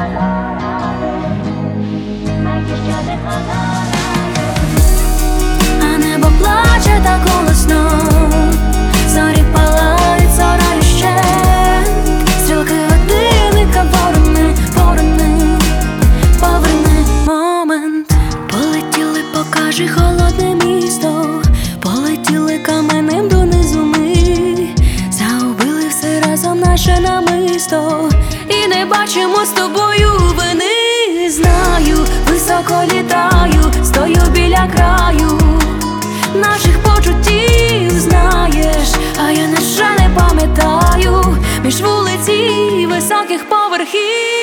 А небо плаче так голосно, зорі палають, зоряє щент, стрілки годинника поверни момент. Полетіли, покажи холодне місто, полетіли каменем донизу ми, загубили все разом наше намисто, і не бачимо з тобою вини. Знаю, високо літаю, стою біля краю наших почуттів, знаєш, а я, на жаль, не пам'ятаю між вулиці високих поверхів.